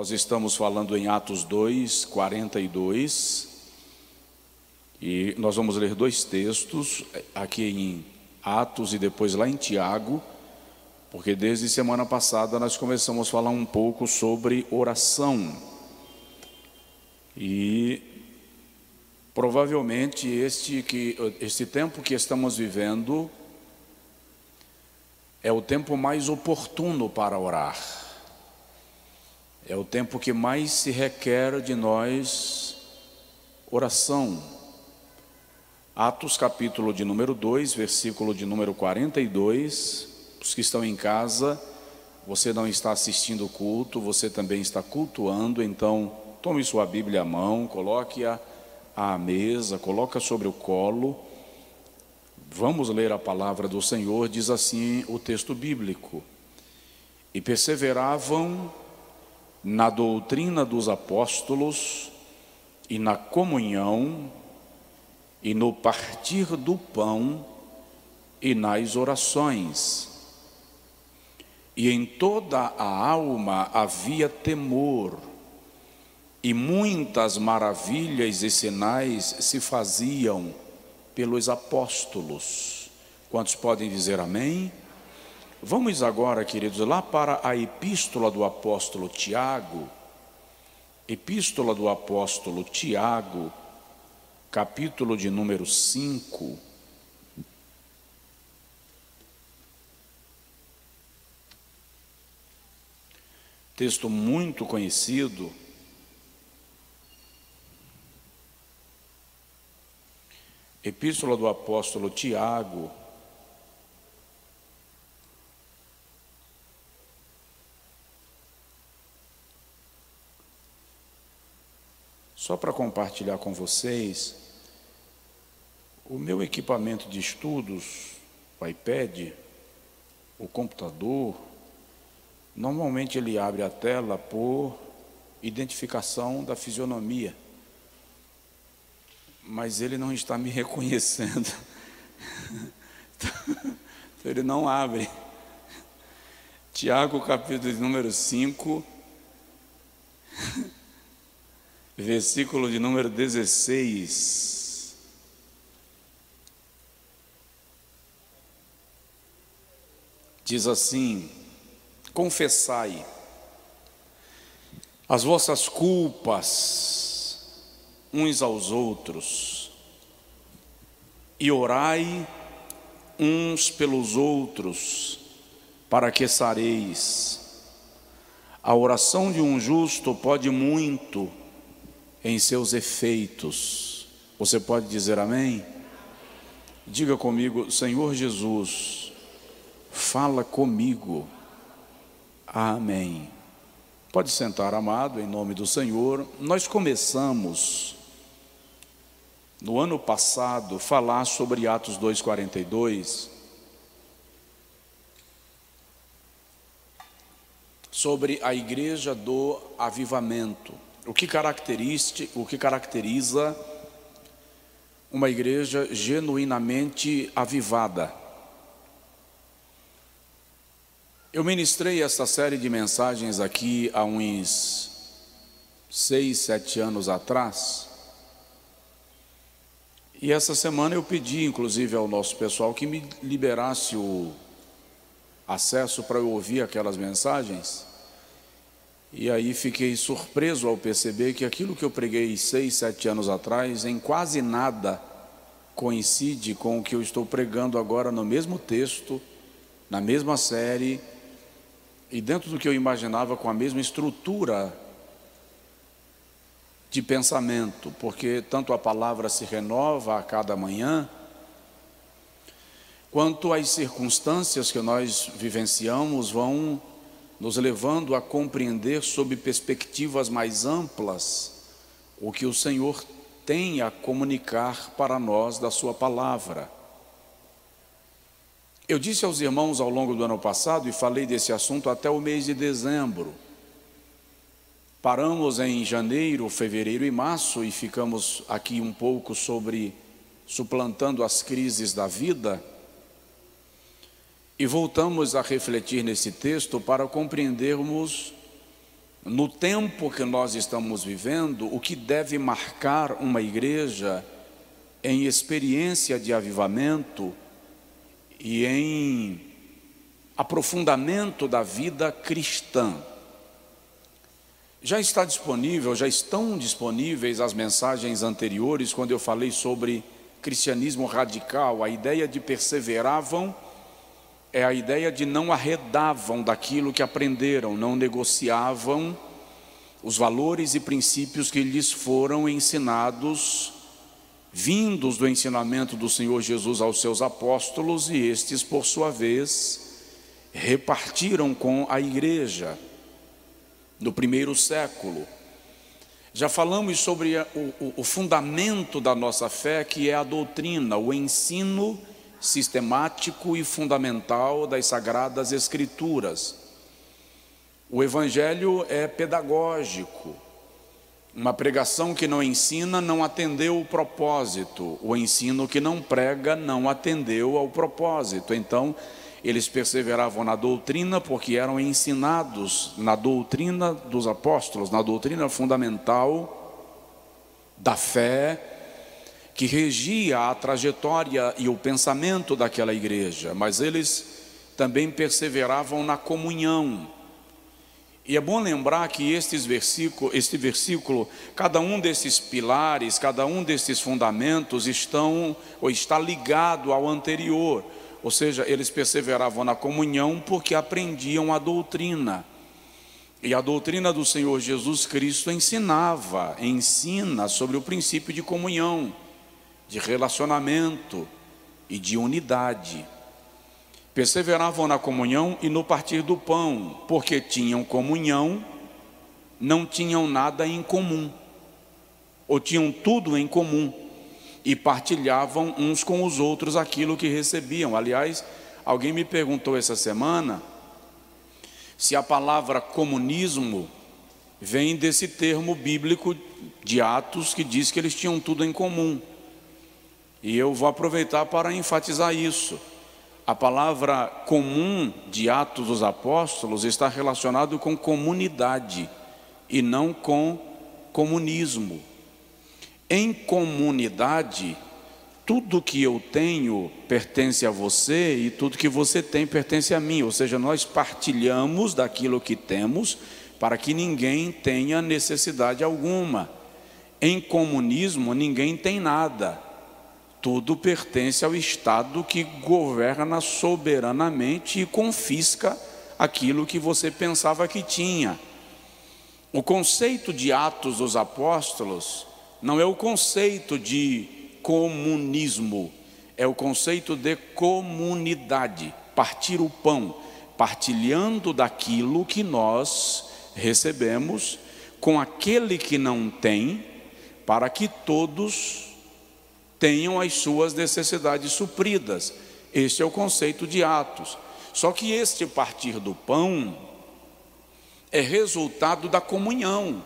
Nós estamos falando em Atos 2, 42, e nós vamos ler dois textos, aqui em Atos e depois lá em Tiago, porque desde semana passada nós começamos a falar um pouco sobre oração. E provavelmente este tempo que estamos vivendo é o tempo mais oportuno para orar. É o tempo que mais se requer de nós oração. Atos capítulo de número 2, versículo de número 42. Os que estão em casa, você não está assistindo o culto, você também está cultuando, então tome sua Bíblia à mão, coloque-a à mesa, coloque-a sobre o colo. Vamos ler a palavra do Senhor. Diz assim o texto bíblico: e perseveravam na doutrina dos apóstolos, e na comunhão, e no partir do pão, e nas orações. E em toda a alma havia temor, e muitas maravilhas e sinais se faziam pelos apóstolos. Quantos podem dizer amém? Vamos agora, queridos, lá para a epístola do apóstolo Tiago. Epístola do apóstolo Tiago, capítulo de número 5. Texto muito conhecido. Epístola do apóstolo Tiago, só para compartilhar com vocês, o meu equipamento de estudos, o iPad, o computador, normalmente ele abre a tela por identificação da fisionomia, mas ele não está me reconhecendo, então ele não abre. Tiago, capítulo de número 5, versículo de número 16. Diz assim: confessai as vossas culpas uns aos outros, e orai uns pelos outros, para que sareis. A oração de um justo pode muito em seus efeitos. Você pode dizer amém? Diga comigo: Senhor Jesus, fala comigo. Amém. Pode sentar, amado, em nome do Senhor. Nós começamos no ano passado falar sobre Atos 2:42, sobre a igreja do avivamento. O que caracteriza uma igreja genuinamente avivada. Eu ministrei essa série de mensagens aqui há uns 6, 7 anos atrás. E essa semana eu pedi, inclusive, ao nosso pessoal que me liberasse o acesso para eu ouvir aquelas mensagens. E aí fiquei surpreso ao perceber que aquilo que eu preguei 6, 7 anos atrás, em quase nada coincide com o que eu estou pregando agora no mesmo texto, na mesma série, e dentro do que eu imaginava, com a mesma estrutura de pensamento, porque tanto a palavra se renova a cada manhã, quanto as circunstâncias que nós vivenciamos vão nos levando a compreender sob perspectivas mais amplas o que o Senhor tem a comunicar para nós da sua palavra. Eu disse aos irmãos ao longo do ano passado, e falei desse assunto até o mês de dezembro. Paramos em janeiro, fevereiro e março, e ficamos aqui um pouco sobre suplantando as crises da vida. E voltamos a refletir nesse texto para compreendermos No tempo que nós estamos vivendo, o que deve marcar uma igreja em experiência de avivamento e em aprofundamento da vida cristã. Já estão disponíveis as mensagens anteriores, quando eu falei sobre cristianismo radical. A ideia de perseveravam é a ideia de não arredavam daquilo que aprenderam, não negociavam os valores e princípios que lhes foram ensinados, vindos do ensinamento do Senhor Jesus aos seus apóstolos, e estes, por sua vez, repartiram com a igreja no primeiro século. Já falamos sobre o fundamento da nossa fé, que é a doutrina, o ensino sistemático e fundamental das Sagradas Escrituras. O Evangelho é pedagógico. Uma pregação que não ensina não atendeu o propósito. O ensino que não prega não atendeu ao propósito. Então, eles perseveravam na doutrina porque eram ensinados na doutrina dos apóstolos, na doutrina fundamental da fé, que regia a trajetória e o pensamento daquela igreja. Mas eles também perseveravam na comunhão. E é bom lembrar que este versículo, cada um desses pilares, cada um desses fundamentos está ligado ao anterior. Ou seja, eles perseveravam na comunhão porque aprendiam a doutrina. E a doutrina do Senhor Jesus Cristo ensina sobre o princípio de comunhão, de relacionamento e de unidade. Perseveravam na comunhão e no partir do pão, porque tinham comunhão, não tinham nada em comum, ou tinham tudo em comum, e partilhavam uns com os outros aquilo que recebiam. Aliás, alguém me perguntou essa semana se a palavra comunismo vem desse termo bíblico de Atos, que diz que eles tinham tudo em comum. E eu vou aproveitar para enfatizar isso. A palavra comum de Atos dos Apóstolos está relacionado com comunidade e não com comunismo. Em comunidade, tudo que eu tenho pertence a você e tudo que você tem pertence a mim. Ou seja, nós partilhamos daquilo que temos para que ninguém tenha necessidade alguma. Em comunismo, ninguém tem nada. Tudo pertence ao Estado, que governa soberanamente e confisca aquilo que você pensava que tinha. O conceito de Atos dos Apóstolos não é o conceito de comunismo, é o conceito de comunidade, partir o pão, partilhando daquilo que nós recebemos com aquele que não tem, para que todos tenham as suas necessidades supridas. Este é o conceito de Atos. Só que este partir do pão é resultado da comunhão.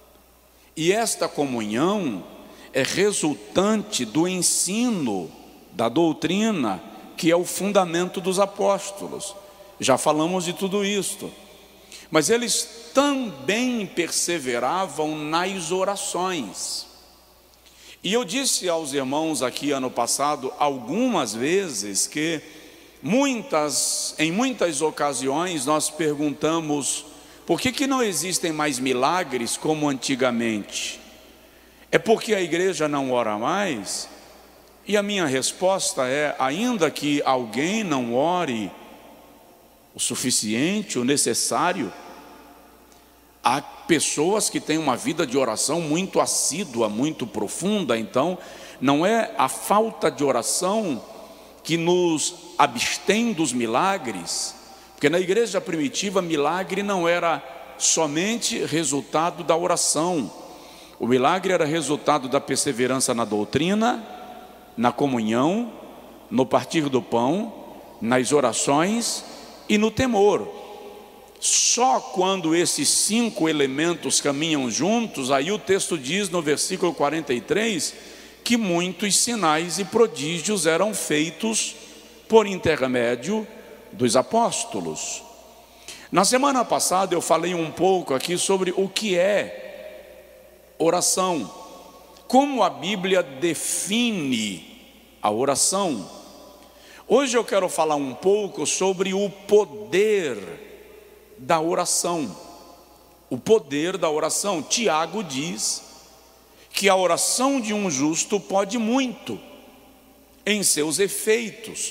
E esta comunhão é resultante do ensino da doutrina, que é o fundamento dos apóstolos. Já falamos de tudo isto. Mas eles também perseveravam nas orações. E eu disse aos irmãos aqui ano passado algumas vezes que em muitas ocasiões nós perguntamos: por que não existem mais milagres como antigamente? É porque a igreja não ora mais? E a minha resposta é: ainda que alguém não ore o suficiente, o necessário, há pessoas que têm uma vida de oração muito assídua, muito profunda. Então, não é a falta de oração que nos abstém dos milagres, porque na igreja primitiva, milagre não era somente resultado da oração. O milagre era resultado da perseverança na doutrina, na comunhão, no partir do pão, nas orações e no temor. Só quando esses 5 elementos caminham juntos, aí o texto diz no versículo 43, que muitos sinais e prodígios eram feitos por intermédio dos apóstolos. Na semana passada eu falei um pouco aqui sobre o que é oração, como a Bíblia define a oração. Hoje eu quero falar um pouco sobre o poder da oração. O poder da oração. Tiago diz que a oração de um justo pode muito em seus efeitos.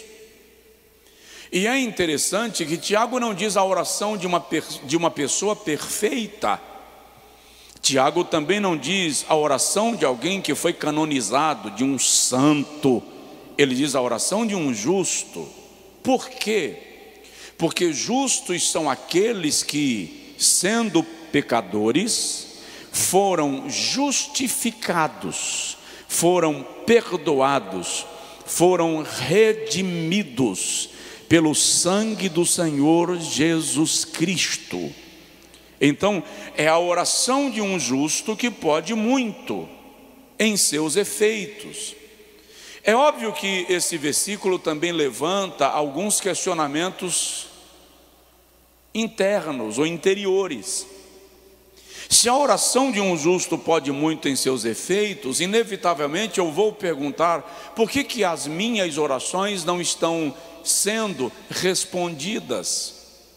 E é interessante que Tiago não diz a oração de uma pessoa perfeita. Tiago também não diz a oração de alguém que foi canonizado, de um santo. Ele diz a oração de um justo. Por quê? Porque justos são aqueles que, sendo pecadores, foram justificados, foram perdoados, foram redimidos pelo sangue do Senhor Jesus Cristo. Então, é a oração de um justo que pode muito em seus efeitos. É óbvio que esse versículo também levanta alguns questionamentos internos ou interiores. Se a oração de um justo pode muito em seus efeitos, inevitavelmente eu vou perguntar: por que as minhas orações não estão sendo respondidas?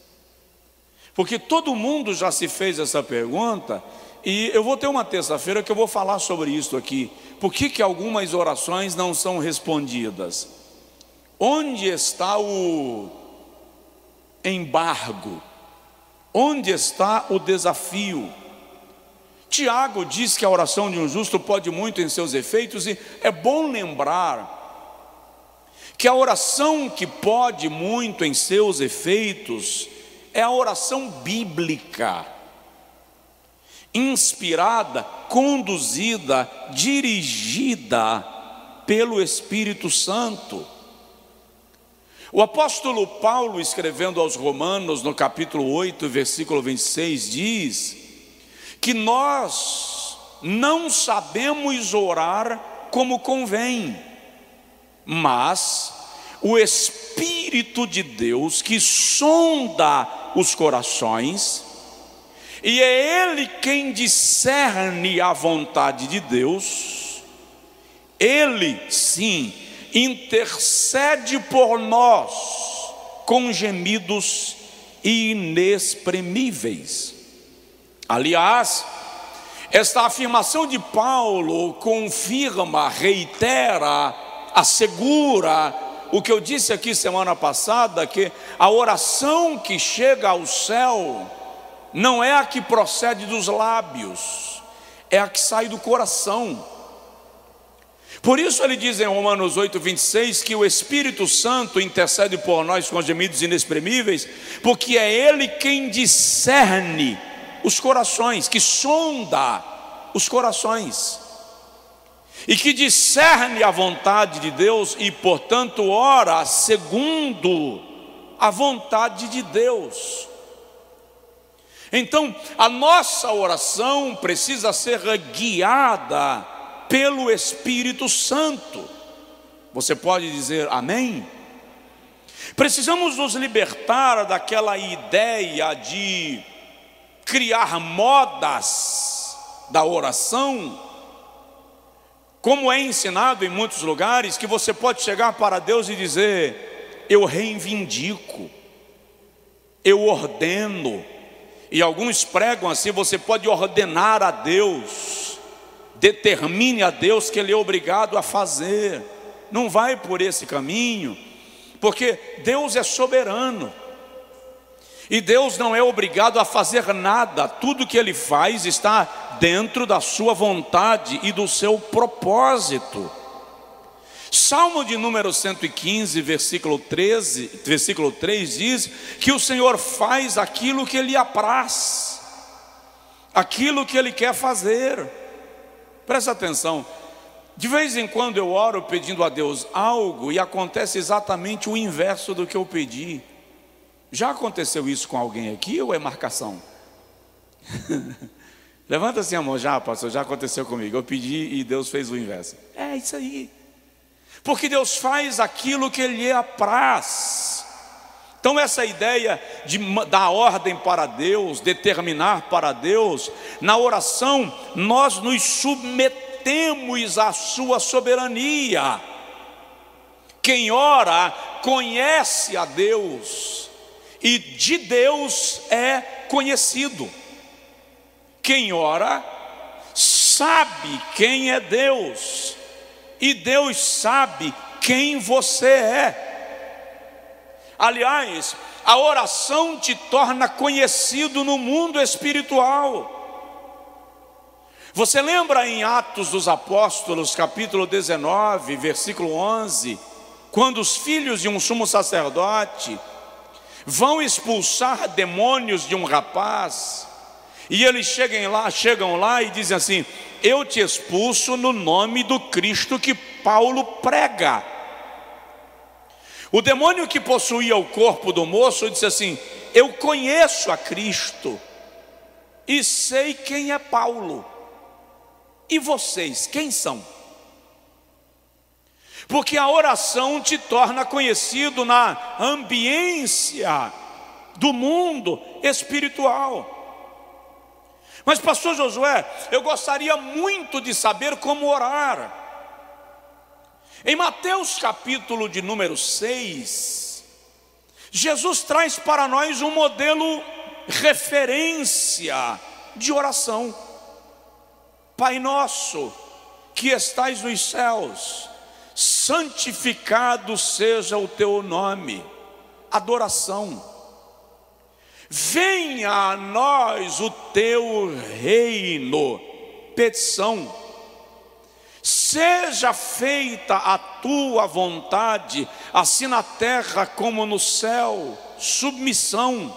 Porque todo mundo já se fez essa pergunta, e eu vou ter uma terça-feira que eu vou falar sobre isso aqui. Por que algumas orações não são respondidas? Onde está o embargo? Onde está o desafio? Tiago diz que a oração de um justo pode muito em seus efeitos, e é bom lembrar que a oração que pode muito em seus efeitos é a oração bíblica, inspirada, conduzida, dirigida pelo Espírito Santo. O apóstolo Paulo, escrevendo aos Romanos, no capítulo 8, versículo 26, diz que nós não sabemos orar como convém, mas o Espírito de Deus, que sonda os corações, e é Ele quem discerne a vontade de Deus, Ele sim intercede por nós com gemidos inexprimíveis. Aliás, esta afirmação de Paulo confirma, reitera, assegura o que eu disse aqui semana passada, que a oração que chega ao céu não é a que procede dos lábios, é a que sai do coração. Por isso ele diz em Romanos 8, 26, que o Espírito Santo intercede por nós com gemidos inexprimíveis, porque é Ele quem discerne os corações, que sonda os corações, e que discerne a vontade de Deus, e portanto ora segundo a vontade de Deus. Então a nossa oração precisa ser guiada pelo Espírito Santo. Você pode dizer amém? Precisamos nos libertar daquela ideia de criar modas da oração, como é ensinado em muitos lugares, que você pode chegar para Deus e dizer: eu reivindico, eu ordeno. E alguns pregam assim: você pode ordenar a Deus, determine a Deus que Ele é obrigado a fazer. Não vai por esse caminho, porque Deus é soberano, e Deus não é obrigado a fazer nada. Tudo que Ele faz está dentro da sua vontade e do seu propósito. Salmo de número 115, versículo 3 diz que o Senhor faz aquilo que Ele apraz, aquilo que Ele quer fazer. Presta atenção, de vez em quando eu oro pedindo a Deus algo e acontece exatamente o inverso do que eu pedi. Já aconteceu isso com alguém aqui ou é marcação? Levanta assim a mão. Já, pastor, já aconteceu comigo. Eu pedi e Deus fez o inverso. É isso aí. Porque Deus faz aquilo que Ele apraz. Então essa ideia de dar ordem para Deus, determinar para Deus, na oração nós nos submetemos à sua soberania. Quem ora conhece a Deus e de Deus é conhecido. Quem ora sabe quem é Deus e Deus sabe quem você é. Aliás, a oração te torna conhecido no mundo espiritual. Você lembra em Atos dos Apóstolos, capítulo 19, versículo 11, quando os filhos de um sumo sacerdote vão expulsar demônios de um rapaz, e eles chegam lá e dizem assim: eu te expulso no nome do Cristo que Paulo prega. O demônio que possuía o corpo do moço disse assim: eu conheço a Cristo e sei quem é Paulo. E vocês, quem são? Porque a oração te torna conhecido na ambiência do mundo espiritual. Mas pastor Josué, eu gostaria muito de saber como orar. Em Mateus capítulo de número 6, Jesus traz para nós um modelo referência de oração. Pai nosso, que estais nos céus, santificado seja o teu nome. Adoração. Venha a nós o teu reino. Petição. Seja feita a tua vontade, assim na terra como no céu. Submissão,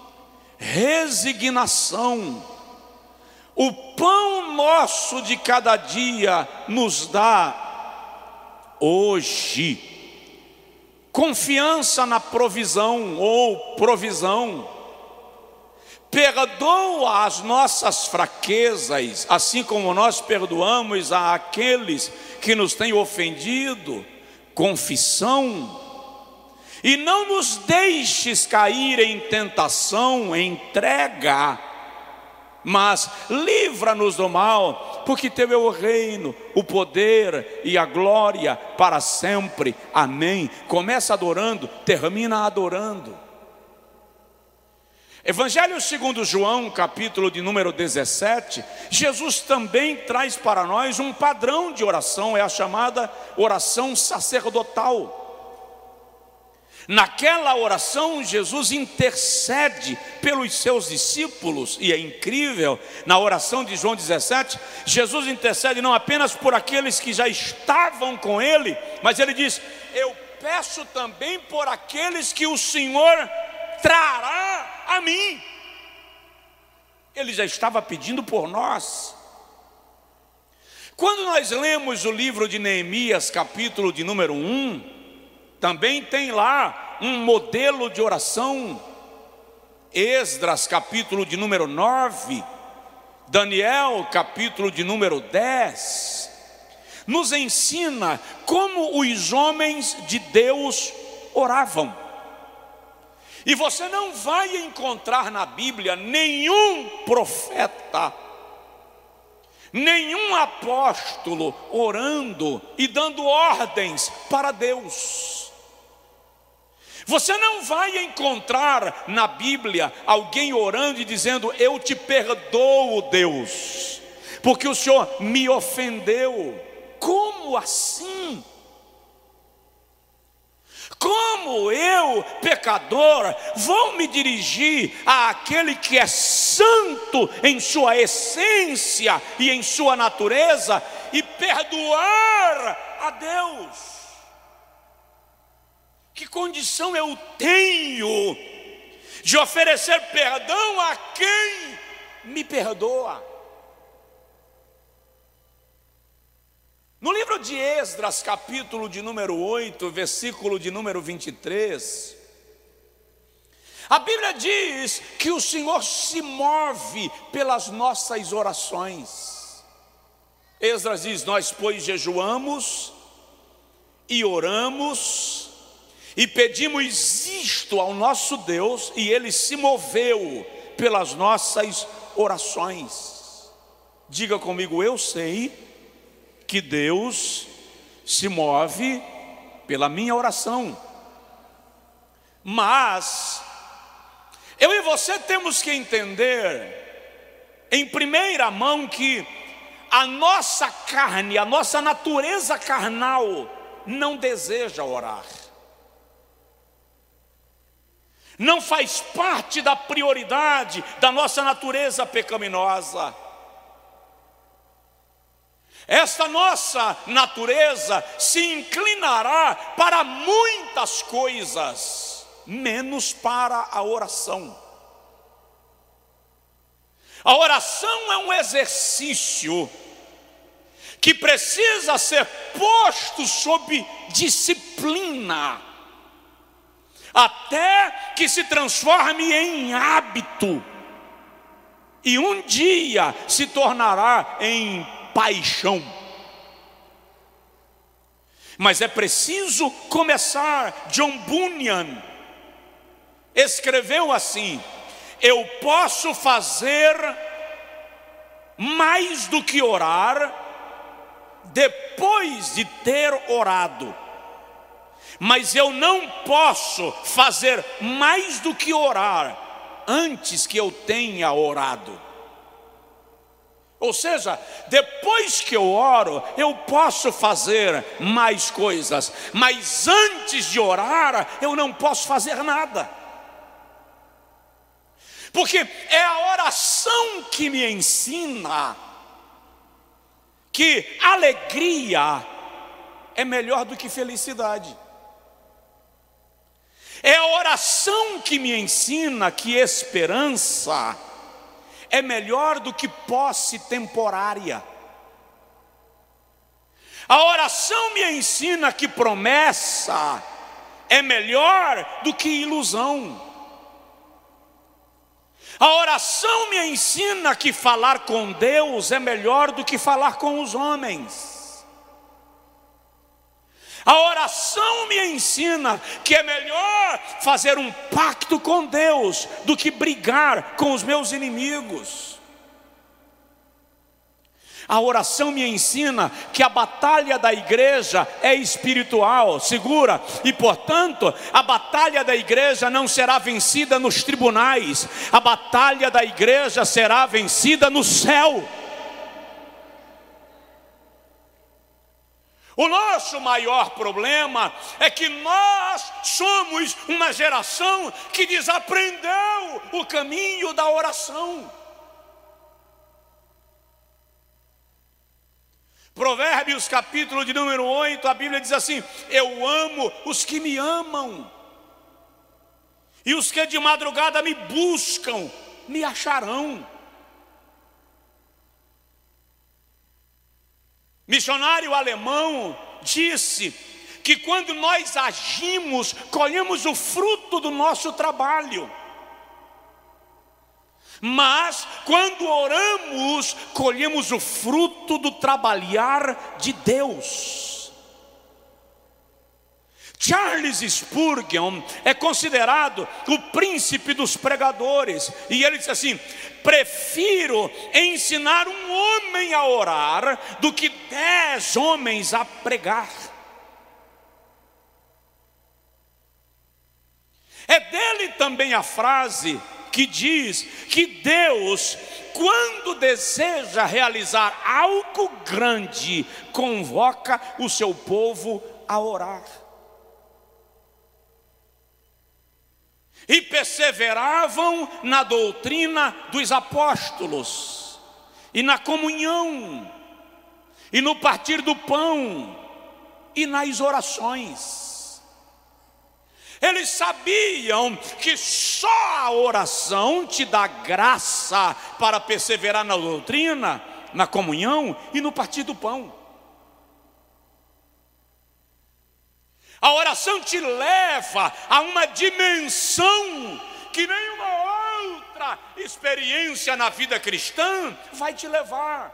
resignação. O pão nosso de cada dia nos dá hoje. Confiança na provisão ou provisão. Perdoa as nossas fraquezas, assim como nós perdoamos àqueles que nos têm ofendido. Confissão. E não nos deixes cair em tentação, entrega, mas livra-nos do mal, porque teu é o reino, o poder e a glória para sempre. Amém. Começa adorando, termina adorando. Evangelho segundo João, capítulo de número 17, Jesus também traz para nós um padrão de oração, é a chamada oração sacerdotal. Naquela oração, Jesus intercede pelos seus discípulos, e é incrível, na oração de João 17, Jesus intercede não apenas por aqueles que já estavam com ele, mas ele diz: eu peço também por aqueles que o Senhor trará a mim. Ele já estava pedindo por nós. Quando nós lemos o livro de Neemias, capítulo de número 1, também tem lá um modelo de oração. Esdras, capítulo de número 9, Daniel, capítulo de número 10, nos ensina como os homens de Deus oravam. E você não vai encontrar na Bíblia nenhum profeta, nenhum apóstolo orando e dando ordens para Deus. Você não vai encontrar na Bíblia alguém orando e dizendo: eu te perdoo, Deus, porque o Senhor me ofendeu. Como assim? Como eu, pecador, vou me dirigir àquele que é santo em sua essência e em sua natureza e perdoar a Deus? Que condição eu tenho de oferecer perdão a quem me perdoa? No livro de Esdras, capítulo de número 8, versículo de número 23, a Bíblia diz que o Senhor se move pelas nossas orações. Esdras diz: nós, pois, jejuamos e oramos e pedimos isto ao nosso Deus, e Ele se moveu pelas nossas orações. Diga comigo: eu sei que Deus se move pela minha oração. Mas eu e você temos que entender, em primeira mão, que a nossa carne, a nossa natureza carnal não deseja orar. Não faz parte da prioridade da nossa natureza pecaminosa. Esta nossa natureza se inclinará para muitas coisas, menos para a oração. A oração é um exercício que precisa ser posto sob disciplina, até que se transforme em hábito, e um dia se tornará em paixão. Mas é preciso começar. John Bunyan escreveu assim: eu posso fazer mais do que orar depois de ter orado, mas eu não posso fazer mais do que orar antes que eu tenha orado. Ou seja, depois que eu oro, eu posso fazer mais coisas, mas antes de orar, eu não posso fazer nada. Porque é a oração que me ensina que alegria é melhor do que felicidade. É a oração que me ensina que esperança é melhor do que posse temporária. A oração me ensina que promessa é melhor do que ilusão. A oração me ensina que falar com Deus é melhor do que falar com os homens. A oração me ensina que é melhor fazer um pacto com Deus do que brigar com os meus inimigos. A oração me ensina que a batalha da igreja é espiritual, segura, e portanto a batalha da igreja não será vencida nos tribunais, a batalha da igreja será vencida no céu. O nosso maior problema é que nós somos uma geração que desaprendeu o caminho da oração. Provérbios capítulo de número 8, a Bíblia diz assim: eu amo os que me amam, e os que de madrugada me buscam, me acharão. Missionário alemão disse que quando nós agimos, colhemos o fruto do nosso trabalho, mas quando oramos, colhemos o fruto do trabalhar de Deus. Charles Spurgeon é considerado o príncipe dos pregadores, e ele disse assim: prefiro ensinar um homem a orar do que 10 homens a pregar. É dele também a frase que diz que Deus, quando deseja realizar algo grande, convoca o seu povo a orar. E perseveravam na doutrina dos apóstolos, e na comunhão, e no partir do pão, e nas orações. Eles sabiam que só a oração te dá graça para perseverar na doutrina, na comunhão e no partir do pão. A oração te leva a uma dimensão que nenhuma outra experiência na vida cristã vai te levar.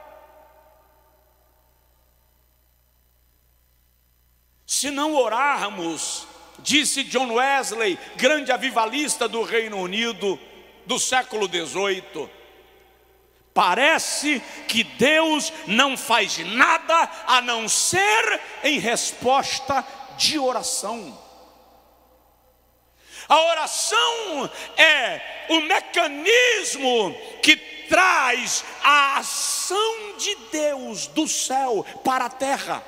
Se não orarmos, Disse John Wesley, grande avivalista do Reino Unido do século XVIII: parece que Deus não faz nada a não ser em resposta de oração. A oração é o mecanismo que traz a ação de Deus do céu para a terra.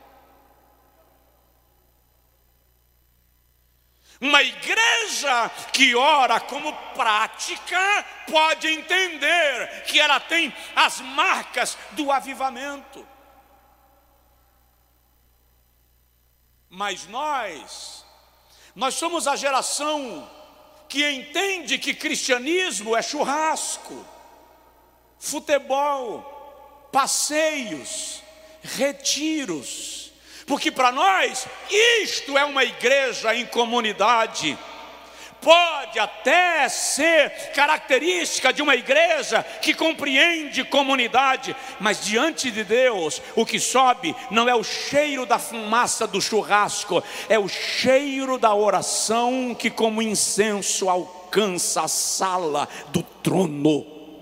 Uma igreja que ora como prática pode entender que ela tem as marcas do avivamento. Mas nós somos a geração que entende que cristianismo é churrasco, futebol, passeios, retiros. Porque para nós, isto é uma igreja em comunidade. Pode até ser característica de uma igreja que compreende comunidade, mas diante de Deus, o que sobe não é o cheiro da fumaça do churrasco, é o cheiro da oração que, como incenso, alcança a sala do trono.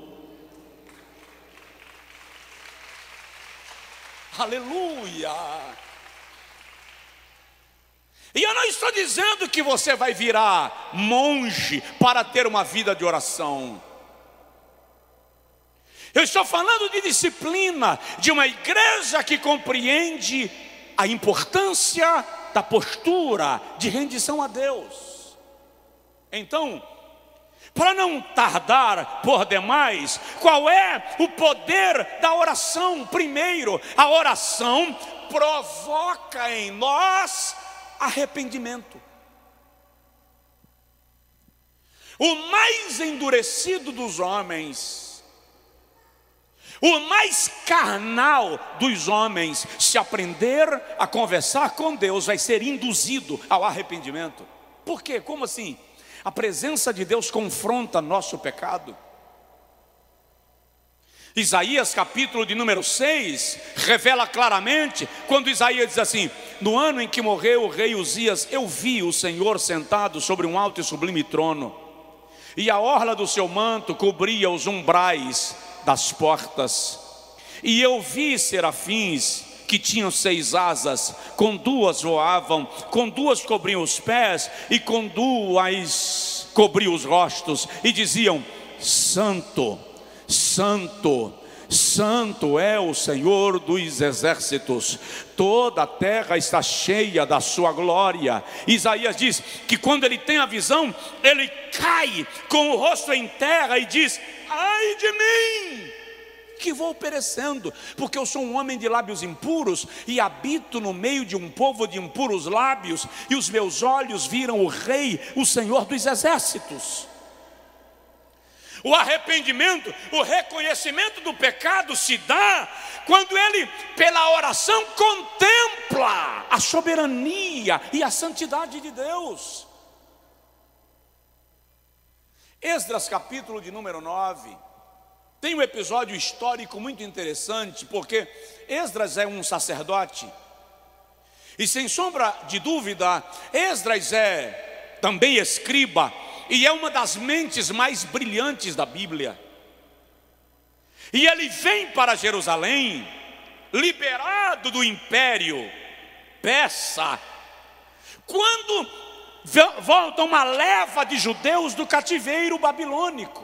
Aleluia! E eu não estou dizendo que você vai virar monge para ter uma vida de oração. Eu estou falando de disciplina, de uma igreja que compreende a importância da postura de rendição a Deus. Então, para não tardar por demais, qual é o poder da oração? Primeiro, a oração provoca em nós arrependimento. O mais endurecido dos homens, o mais carnal dos homens, se aprender a conversar com Deus, vai ser induzido ao arrependimento. Por quê? Como assim? A presença de Deus confronta nosso pecado. Isaías capítulo de número 6 revela claramente, quando Isaías diz assim: no ano em que morreu o rei Uzias, eu vi o Senhor sentado sobre um alto e sublime trono, e a orla do seu manto cobria os umbrais das portas, e eu vi serafins que tinham 6 asas, com 2 voavam, com 2 cobriam os pés, e com 2 cobriam os rostos, e diziam: Santo, Santo, Santo é o Senhor dos exércitos, toda a terra está cheia da sua glória. Isaías diz que quando ele tem a visão, ele cai com o rosto em terra e diz: ai de mim, que vou perecendo, porque eu sou um homem de lábios impuros e habito no meio de um povo de impuros lábios, e os meus olhos viram o Rei, o Senhor dos exércitos. O arrependimento, o reconhecimento do pecado se dá quando ele, pela oração, contempla a soberania e a santidade de Deus. Esdras capítulo de número 9 tem um episódio histórico muito interessante, porque Esdras é um sacerdote, e sem sombra de dúvida, Esdras é também escriba, e é uma das mentes mais brilhantes da Bíblia. E ele vem para Jerusalém, liberado do império persa, quando volta uma leva de judeus do cativeiro babilônico.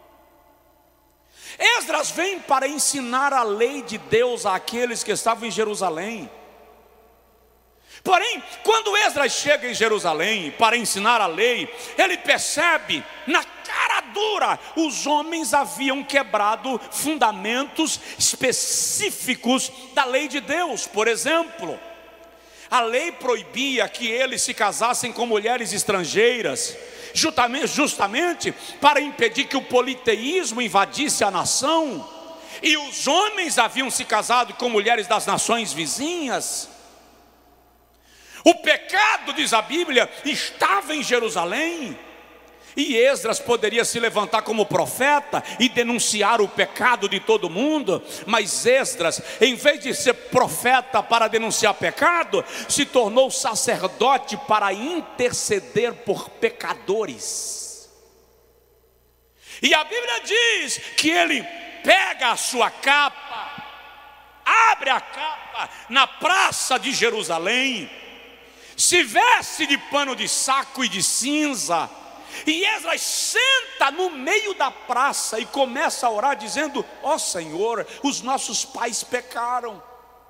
Esdras vem para ensinar a lei de Deus àqueles que estavam em Jerusalém. Porém, quando Esdras chega em Jerusalém para ensinar a lei, ele percebe, na cara dura, os homens haviam quebrado fundamentos específicos da lei de Deus. Por exemplo, a lei proibia que eles se casassem com mulheres estrangeiras, justamente para impedir que o politeísmo invadisse a nação. E os homens haviam se casado com mulheres das nações vizinhas. O pecado, diz a Bíblia, estava em Jerusalém. E Esdras poderia se levantar como profeta e denunciar o pecado de todo mundo, mas Esdras, em vez de ser profeta para denunciar pecado, se tornou sacerdote para interceder por pecadores. E a Bíblia diz que ele pega a sua capa, abre a capa na praça de Jerusalém, se veste de pano de saco e de cinza, e Esdras senta no meio da praça e começa a orar dizendo: ó Senhor, os nossos pais pecaram.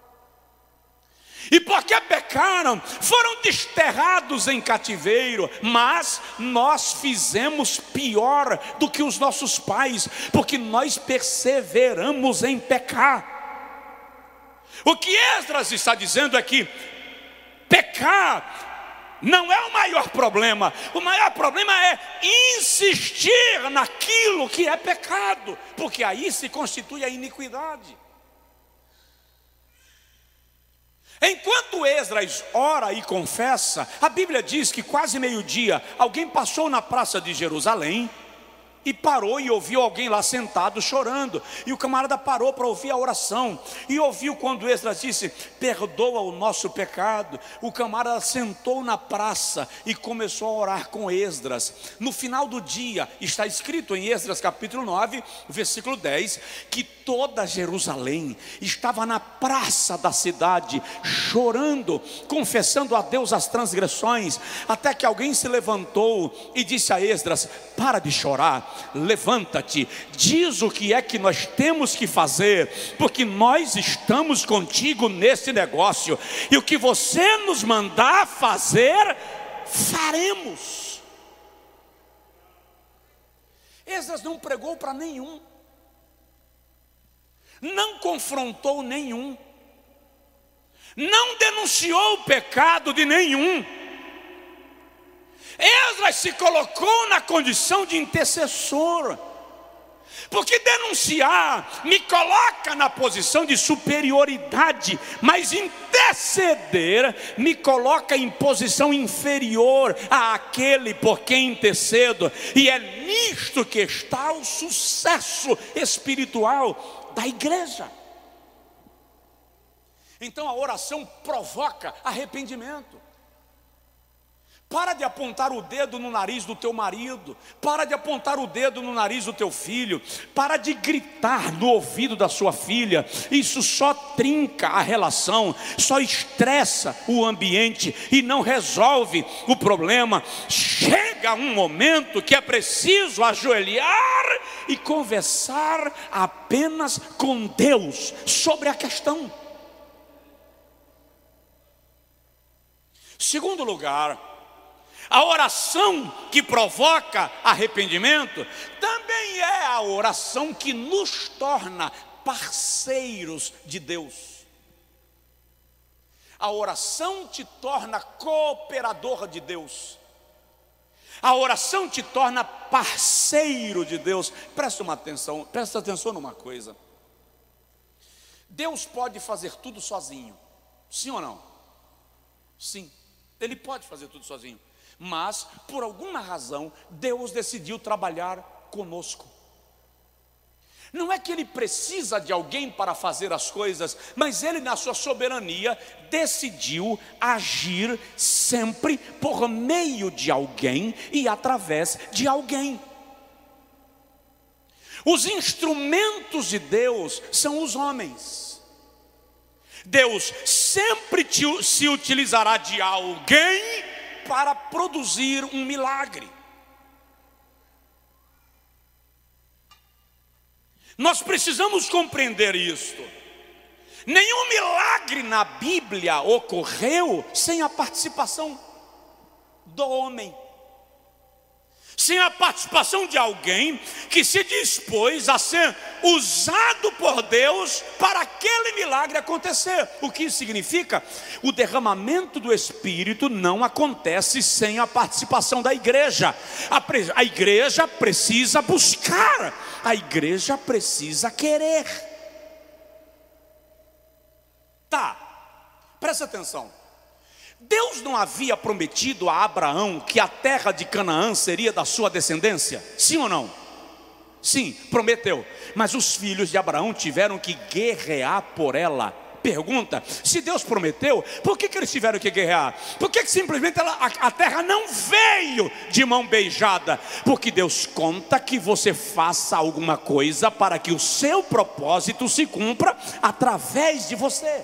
E porque pecaram, foram desterrados em cativeiro, mas nós fizemos pior do que os nossos pais, porque nós perseveramos em pecar. O que Esdras está dizendo é que pecar não é o maior problema. O maior problema é insistir naquilo que é pecado, porque aí se constitui a iniquidade. Enquanto Esdras ora e confessa, a Bíblia diz que quase meio-dia alguém passou na praça de Jerusalém e parou e ouviu alguém lá sentado chorando. E o camarada parou para ouvir a oração e ouviu quando Esdras disse: perdoa o nosso pecado. O camarada sentou na praça e começou a orar com Esdras. No final do dia está escrito em Esdras capítulo 9, versículo 10, que toda Jerusalém estava na praça da cidade chorando, confessando a Deus as transgressões, até que alguém se levantou e disse a Esdras: para de chorar, levanta-te, diz o que é que nós temos que fazer, porque nós estamos contigo nesse negócio, e o que você nos mandar fazer, faremos. Esdras não pregou para nenhum, não confrontou nenhum, não denunciou o pecado de nenhum. Esdras se colocou na condição de intercessor, porque denunciar me coloca na posição de superioridade, mas interceder me coloca em posição inferior àquele por quem intercedo, e é nisto que está o sucesso espiritual da igreja. Então a oração provoca arrependimento. Para de apontar o dedo no nariz do teu marido, para de apontar o dedo no nariz do teu filho, para de gritar no ouvido da sua filha. Isso só trinca a relação, só estressa o ambiente e não resolve o problema. Chega um momento que é preciso ajoelhar e conversar apenas com Deus sobre a questão. Segundo lugar, a oração que provoca arrependimento também é a oração que nos torna parceiros de Deus. A oração te torna cooperador de Deus. A oração te torna parceiro de Deus. Presta atenção numa coisa. Deus pode fazer tudo sozinho, sim ou não? Sim, Ele pode fazer tudo sozinho. Mas, por alguma razão, Deus decidiu trabalhar conosco. Não é que Ele precisa de alguém para fazer as coisas, mas Ele, na sua soberania, decidiu agir sempre por meio de alguém e através de alguém. Os instrumentos de Deus são os homens. Deus sempre se utilizará de alguém para produzir um milagre. Nós precisamos compreender isto. Nenhum milagre na Bíblia ocorreu sem a participação do homem, sem a participação de alguém que se dispôs a ser usado por Deus para aquele milagre acontecer. O que isso significa? O derramamento do Espírito não acontece sem a participação da igreja. A igreja precisa buscar, a igreja precisa querer. Tá, presta atenção. Deus não havia prometido a Abraão que a terra de Canaã seria da sua descendência? Sim ou não? Sim, prometeu. Mas os filhos de Abraão tiveram que guerrear por ela. Pergunta: se Deus prometeu, por que eles tiveram que guerrear? Por que simplesmente a terra não veio de mão beijada? Porque Deus conta que você faça alguma coisa para que o seu propósito se cumpra através de você.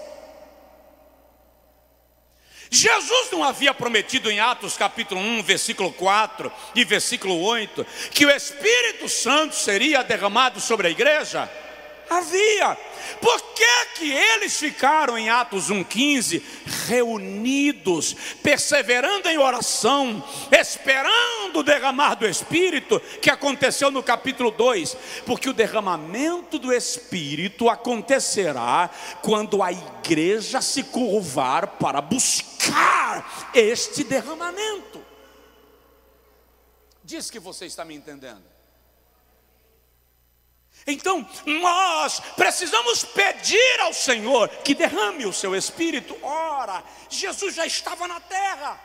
Jesus não havia prometido em Atos capítulo 1, versículo 4 e versículo 8, que o Espírito Santo seria derramado sobre a igreja? Havia. Por que eles ficaram em Atos 1,15 reunidos, perseverando em oração, esperando o derramar do Espírito, que aconteceu no capítulo 2? Porque o derramamento do Espírito acontecerá quando a igreja se curvar para buscar este derramamento. Diz que você está me entendendo. Então nós precisamos pedir ao Senhor que derrame o seu Espírito. Ora, Jesus já estava na terra,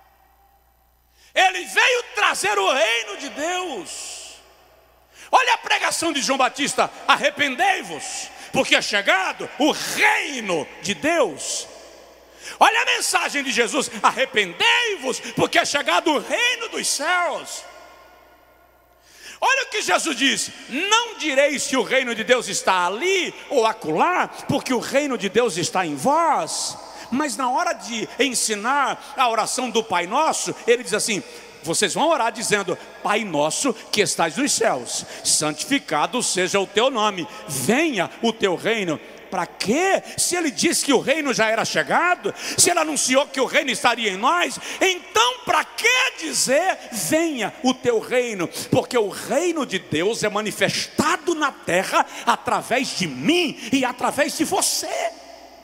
Ele veio trazer o reino de Deus. Olha a pregação de João Batista: arrependei-vos, porque é chegado o reino de Deus. Olha a mensagem de Jesus: arrependei-vos, porque é chegado o reino dos céus. Olha o que Jesus disse: não direis que o reino de Deus está ali ou acolá, porque o reino de Deus está em vós. Mas na hora de ensinar a oração do Pai Nosso, Ele diz assim: vocês vão orar dizendo: Pai nosso que estás nos céus, santificado seja o teu nome, venha o teu reino. Para quê? Se Ele disse que o reino já era chegado, se Ele anunciou que o reino estaria em nós, então para que dizer venha o teu reino? Porque o reino de Deus é manifestado na terra através de mim e através de você.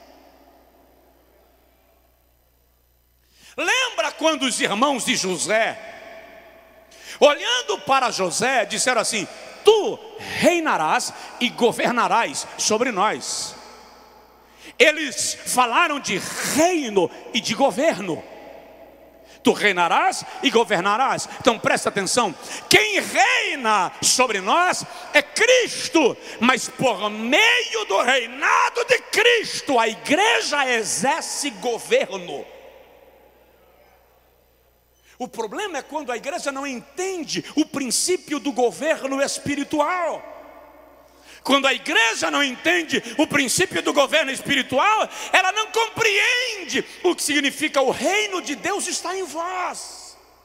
Lembra quando os irmãos de José, olhando para José, disseram assim: tu reinarás e governarás sobre nós. Eles falaram de reino e de governo. Tu reinarás e governarás. Então presta atenção: quem reina sobre nós é Cristo, mas por meio do reinado de Cristo a igreja exerce governo. O problema é quando a igreja não entende o princípio do governo espiritual. Quando a igreja não entende o princípio do governo espiritual, ela não compreende o que significa o reino de Deus está em vós.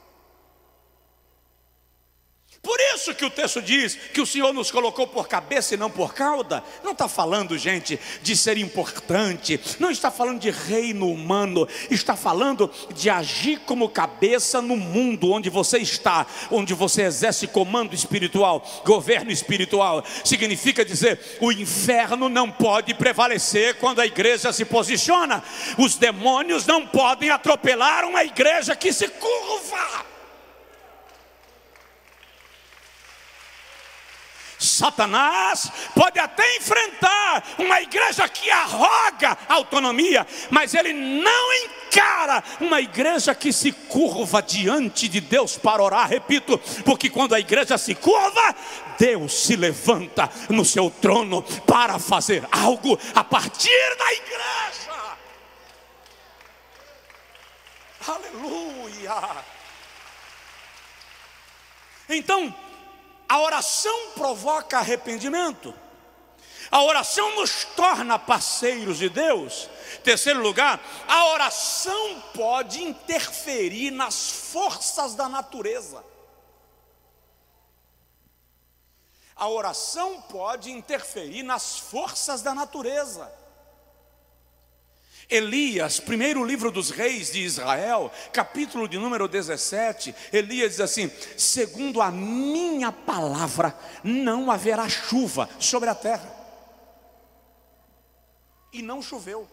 Por isso que o texto diz que o Senhor nos colocou por cabeça e não por cauda. Não está falando, gente, de ser importante, não está falando de reino humano, está falando de agir como cabeça no mundo onde você está, onde você exerce comando espiritual, governo espiritual. Significa dizer, o inferno não pode prevalecer quando a igreja se posiciona. Os demônios não podem atropelar uma igreja que se curva. Satanás pode até enfrentar uma igreja que arroga autonomia, mas ele não encara uma igreja que se curva diante de Deus para orar. Repito, porque quando a igreja se curva, Deus se levanta no seu trono para fazer algo a partir da igreja. Aleluia! Então, a oração provoca arrependimento. A oração nos torna parceiros de Deus. Terceiro lugar, a oração pode interferir nas forças da natureza. A oração pode interferir nas forças da natureza. Elias, primeiro livro dos reis de Israel, capítulo de número 17, Elias diz assim: segundo a minha palavra, não haverá chuva sobre a terra. E não choveu.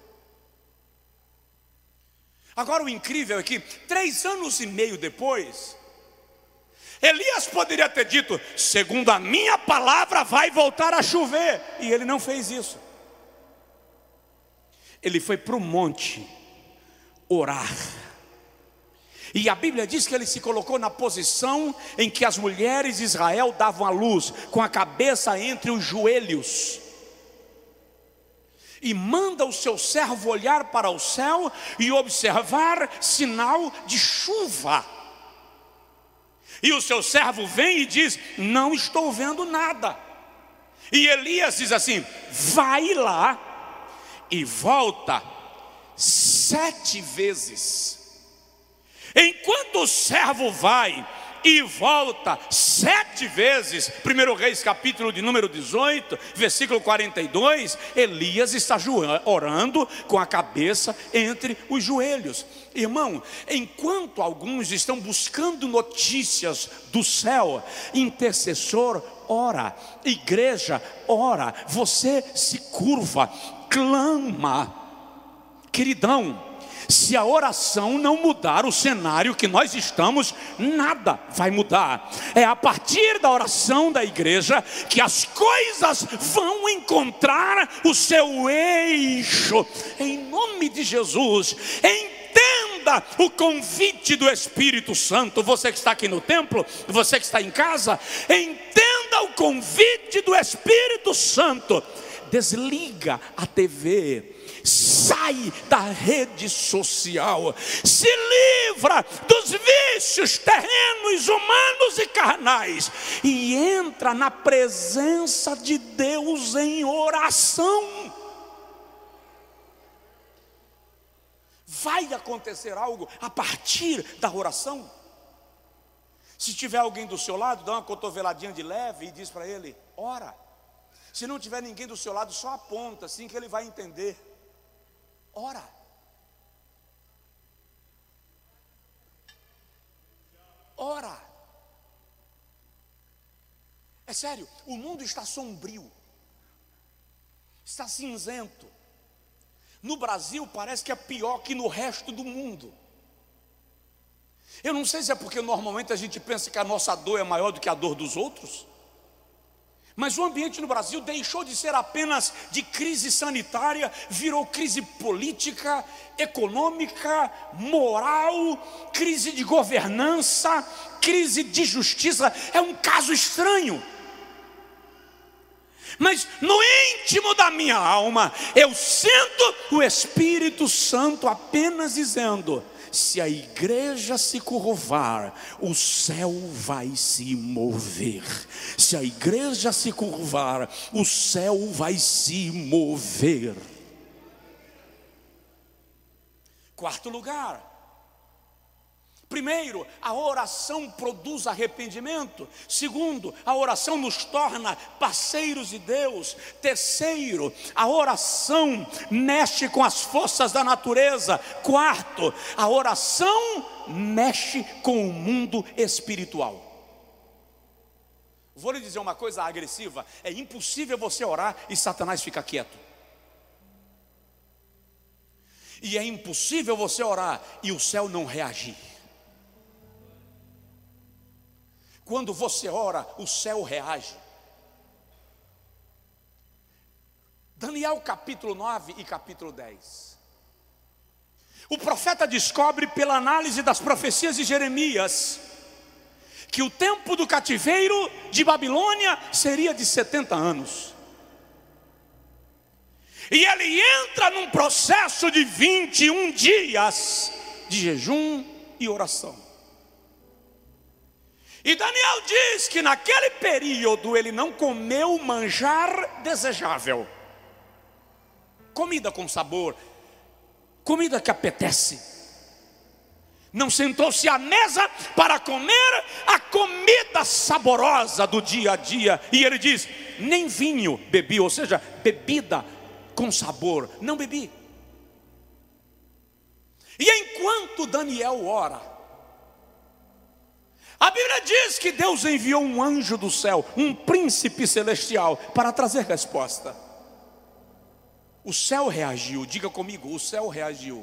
Agora o incrível é que 3 anos e meio depois, Elias poderia ter dito: segundo a minha palavra vai voltar a chover. E ele não fez isso. Ele foi para o monte, orar. E a Bíblia diz que ele se colocou na posição em que as mulheres de Israel davam à luz, com a cabeça entre os joelhos. E manda o seu servo olhar para o céu e observar sinal de chuva. E o seu servo vem e diz: não estou vendo nada. E Elias diz assim: vai lá e volta 7 vezes. Enquanto o servo vai e volta 7 vezes, 1 Reis capítulo de número 18, versículo 42, Elias está orando com a cabeça entre os joelhos. Irmão, enquanto alguns estão buscando notícias do céu, intercessor ora, igreja ora, você se curva, clama. Queridão, se a oração não mudar o cenário que nós estamos, nada vai mudar. É a partir da oração da igreja que as coisas vão encontrar o seu eixo. Em nome de Jesus, entenda o convite do Espírito Santo. Você que está aqui no templo, você que está em casa, entenda o convite do Espírito Santo. Desliga a TV, sai da rede social, se livra dos vícios terrenos, humanos e carnais e entra na presença de Deus em oração. Vai acontecer algo a partir da oração. Se tiver alguém do seu lado, dá uma cotoveladinha de leve e diz para ele: ora. Se não tiver ninguém do seu lado, só aponta assim que ele vai entender. Ora. Ora. É sério, o mundo está sombrio, está cinzento. No Brasil parece que é pior que no resto do mundo. Eu não sei se é porque normalmente a gente pensa que a nossa dor é maior do que a dor dos outros. Mas o ambiente no Brasil deixou de ser apenas de crise sanitária, virou crise política, econômica, moral, crise de governança, crise de justiça. É um caso estranho. Mas no íntimo da minha alma, eu sinto o Espírito Santo apenas dizendo: se a igreja se curvar, o céu vai se mover. Se a igreja se curvar, o céu vai se mover. Quarto lugar. Primeiro, a oração produz arrependimento. Segundo, a oração nos torna parceiros de Deus. Terceiro, a oração mexe com as forças da natureza. Quarto, a oração mexe com o mundo espiritual. Vou lhe dizer uma coisa agressiva: é impossível você orar e Satanás ficar quieto. E é impossível você orar e o céu não reagir. Quando você ora, o céu reage. Daniel capítulo 9 e capítulo 10. O profeta descobre pela análise das profecias de Jeremias que o tempo do cativeiro de Babilônia seria de 70 anos. E ele entra num processo de 21 dias de jejum e oração. E Daniel diz que naquele período ele não comeu manjar desejável, comida com sabor, comida que apetece. Não sentou-se à mesa para comer a comida saborosa do dia a dia. E ele diz: nem vinho bebi, ou seja, bebida com sabor, não bebi. E enquanto Daniel ora, a Bíblia diz que Deus enviou um anjo do céu, um príncipe celestial, para trazer resposta. O céu reagiu. Diga comigo: o céu reagiu.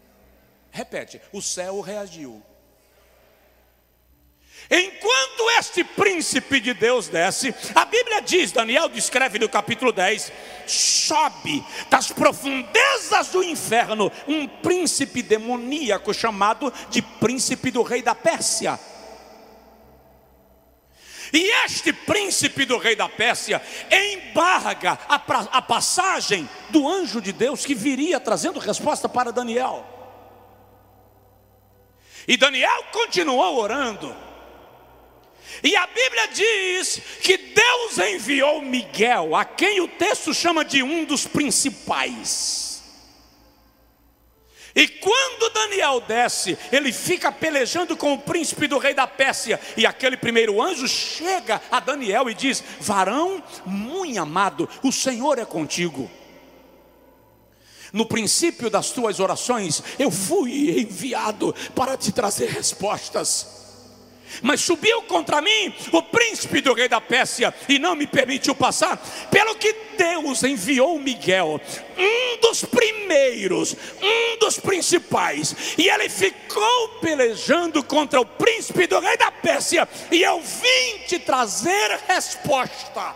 Repete: o céu reagiu. Enquanto este príncipe de Deus desce. A Bíblia diz, Daniel descreve no capítulo 10, sobe das profundezas do inferno um príncipe demoníaco chamado de príncipe do rei da Pérsia. E este príncipe do rei da Pérsia embarga a passagem do anjo de Deus que viria trazendo resposta para Daniel. E Daniel continuou orando. E a Bíblia diz que Deus enviou Miguel, a quem o texto chama de um dos principais. E quando Daniel desce, ele fica pelejando com o príncipe do rei da Pérsia. E aquele primeiro anjo chega a Daniel e diz: varão muito amado, o Senhor é contigo. No princípio das tuas orações, eu fui enviado para te trazer respostas. Mas subiu contra mim o príncipe do rei da Pérsia e não me permitiu passar. Pelo que Deus enviou Miguel, um dos primeiros, um dos principais. E ele ficou pelejando contra o príncipe do rei da Pérsia. E eu vim te trazer resposta.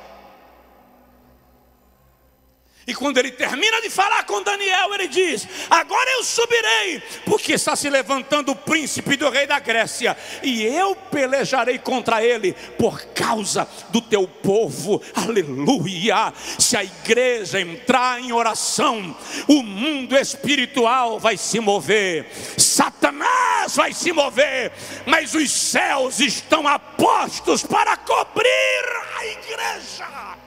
E quando ele termina de falar com Daniel, ele diz: agora eu subirei, porque está se levantando o príncipe do rei da Grécia, e eu pelejarei contra ele por causa do teu povo. Aleluia! Se a igreja entrar em oração, o mundo espiritual vai se mover, Satanás vai se mover, mas os céus estão apostos para cobrir a igreja.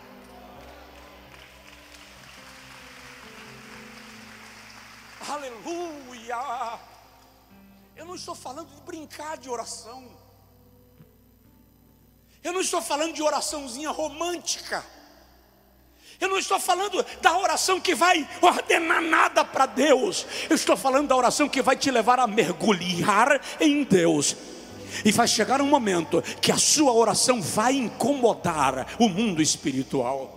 Aleluia! Eu não estou falando de brincar de oração. Eu não estou falando de oraçãozinha romântica. Eu não estou falando da oração que vai ordenar nada para Deus. Eu estou falando da oração que vai te levar a mergulhar em Deus. E vai chegar um momento que a sua oração vai incomodar o mundo espiritual.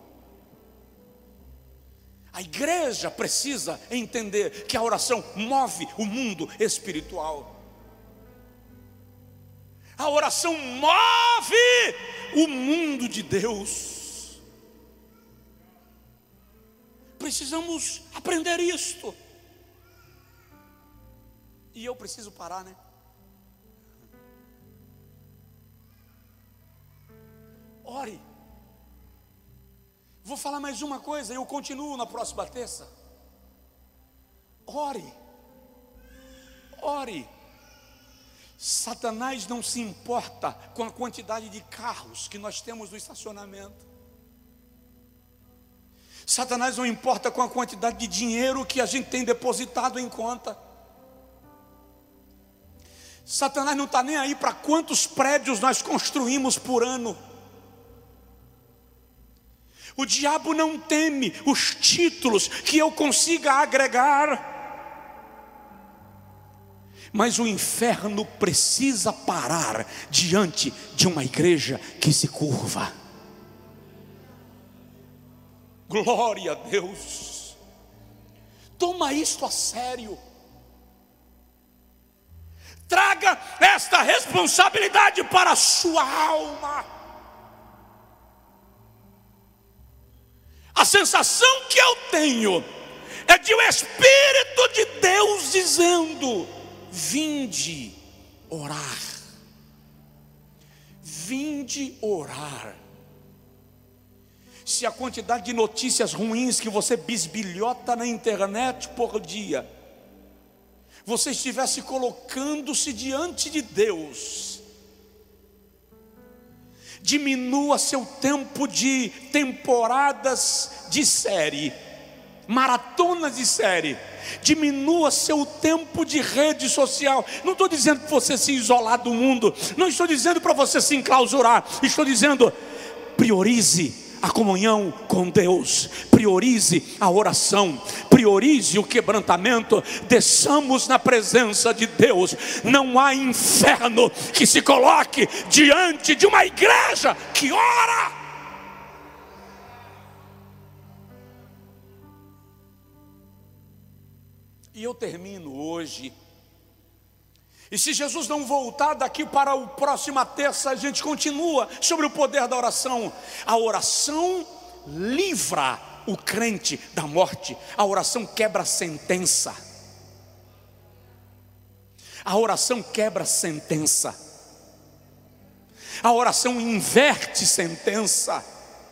A igreja precisa entender que a oração move o mundo espiritual. A oração move o mundo de Deus. Precisamos aprender isto. E eu preciso parar, né? Ore. Vou falar mais uma coisa, eu continuo na próxima terça. Ore. Ore. Satanás não se importa com a quantidade de carros que nós temos no estacionamento. Satanás não importa com a quantidade de dinheiro que a gente tem depositado em conta. Satanás não está nem aí para quantos prédios nós construímos por ano. O diabo não teme os títulos que eu consiga agregar. Mas o inferno precisa parar diante de uma igreja que se curva. Glória a Deus. Toma isto a sério. Traga esta responsabilidade para a sua alma. A sensação que eu tenho é de o Espírito de Deus dizendo: vinde orar. Vinde orar. Se a quantidade de notícias ruins que você bisbilhota na internet por dia, você estivesse colocando-se diante de Deus, diminua seu tempo de temporadas de série, maratonas de série. Diminua seu tempo de rede social. Não estou dizendo para você se isolar do mundo. Não estou dizendo para você se enclausurar. Estou dizendo: priorize a comunhão com Deus, priorize a oração, priorize o quebrantamento. Desçamos na presença de Deus. Não há inferno que se coloque diante de uma igreja que ora. E eu termino hoje E se Jesus não voltar daqui para a próxima terça, a gente continua sobre o poder da oração. A oração livra o crente da morte. A oração quebra a sentença. A oração quebra sentença. A oração inverte sentença.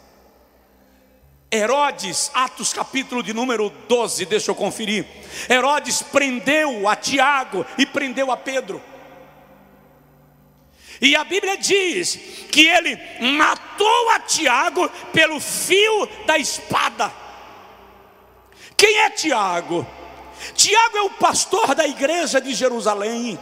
Herodes, Atos capítulo de número 12, deixa eu conferir. Herodes prendeu a Tiago e prendeu a Pedro. E a Bíblia diz que ele matou a Tiago pelo fio da espada. Quem é Tiago? Tiago é o pastor da igreja de Jerusalém.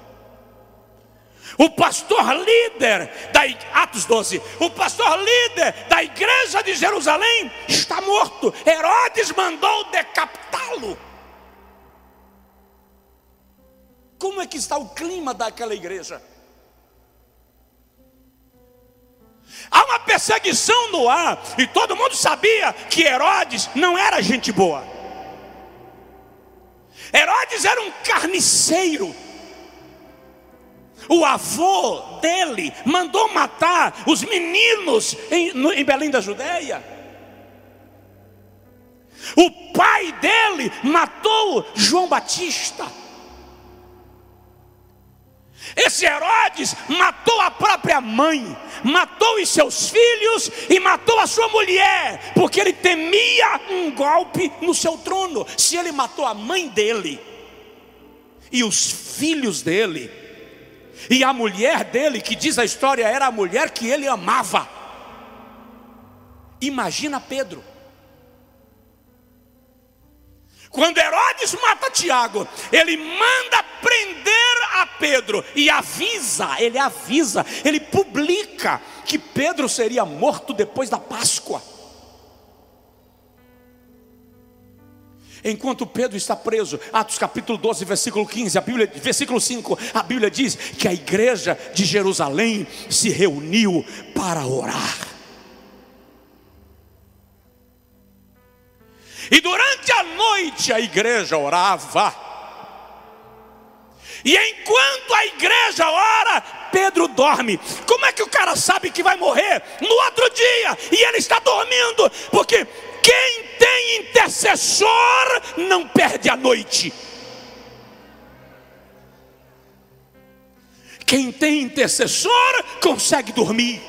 O pastor líder Atos 12, o pastor líder da igreja de Jerusalém está morto. Herodes mandou decapitá-lo. Como é que está o clima daquela igreja? Há uma perseguição no ar, e todo mundo sabia que Herodes não era gente boa. Herodes era um carniceiro. O avô dele mandou matar os meninos em Belém da Judéia. O pai dele matou João Batista. Esse Herodes matou a própria mãe, matou os seus filhos e matou a sua mulher, porque ele temia um golpe no seu trono. Se ele matou a mãe dele e os filhos dele e a mulher dele, que diz a história era a mulher que ele amava, imagina Pedro. Quando Herodes mata Tiago, ele manda prender a Pedro e ele publica que Pedro seria morto depois da Páscoa. Enquanto Pedro está preso, Atos capítulo 12, versículo 15, versículo 5, a Bíblia diz que a igreja de Jerusalém se reuniu para orar. E durante a noite a igreja orava. E enquanto a igreja ora, Pedro dorme. Como é que o cara sabe que vai morrer no outro dia e ele está dormindo? Porque quem tem intercessor não perde a noite. Quem tem intercessor consegue dormir.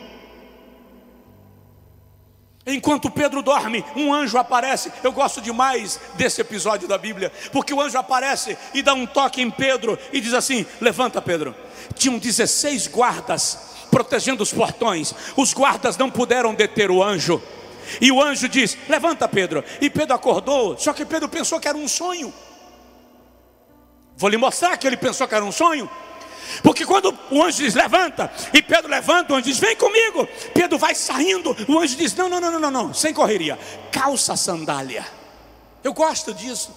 Enquanto Pedro dorme, um anjo aparece. Eu gosto demais desse episódio da Bíblia, porque o anjo aparece e dá um toque em Pedro e diz assim: levanta, Pedro. Tinham 16 guardas protegendo os portões. Os guardas não puderam deter o anjo. E o anjo diz: levanta, Pedro. E Pedro acordou, só que Pedro pensou que era um sonho. Vou lhe mostrar que ele pensou que era um sonho. Porque quando o anjo diz levanta, e Pedro levanta, o anjo diz vem comigo. Pedro vai saindo, o anjo diz não, sem correria, calça a sandália. Eu gosto disso.